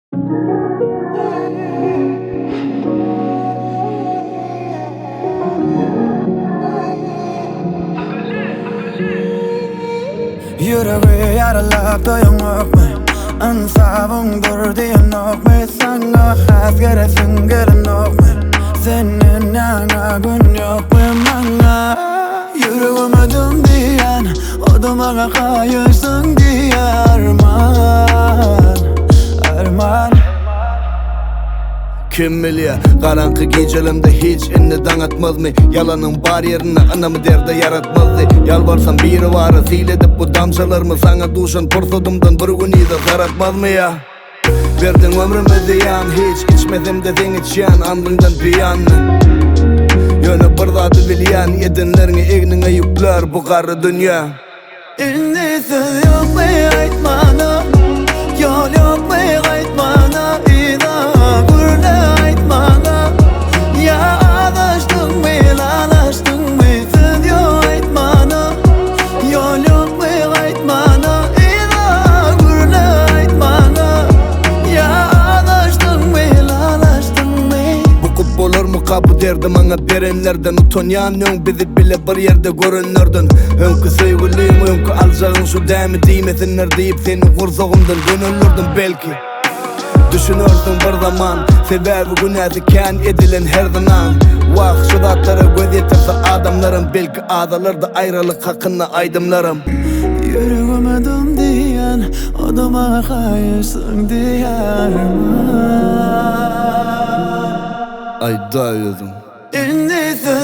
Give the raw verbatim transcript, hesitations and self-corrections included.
Yüreği yaralap doyumak mı? Ansabındır diyen ok mu? Sana has geresin gelin ok mu? Senin yana gün yok mu bana? Yüreğime dön diyen oduma kayırsın diye arman, arman. Kim bilir karanlık gecelimde hiç inni dangatmaz mı? Yalanın bar yerine anamı derde yaratmazdı. Yalvarsam biri var zeyledip bu damşalarımı sana duşan pırsodumdan bir gün iyide zaratmaz mı ya? Verdin ömrümü diyan hiç içmedim de den içyan andından biyanın. Yönü bir zatı bilyan yedinlerini egnine yükler bu karı dünya. İndi söz yok mu aytmana? Yol yok mu aytmana? İda kurla aytmana? Ya adaştın mı lalaştın mı? Söz yok aytmana? Yol yok mu aytmana? İda kurla aytmana? Ya adaştın mı lalaştın mı? Bu kup olur mu kapı derdim ana berenlerden utanyan yok bizi bile bir yerde görünürdün. Önkü sevgiliyim önkü alacağın şu demi değmesinler deyip seni kursağımdan dönülürdüm belki. Düşünürsün bir zaman sebebi günahsiken edilen her zaman. Vah şu datlara göz yetirse adamlarım belki adalarda ayrılık hakkında aydımlarım. Yüreğime dön diyen odama kayırsın diye arman. Ay dayıyordum. İndi söz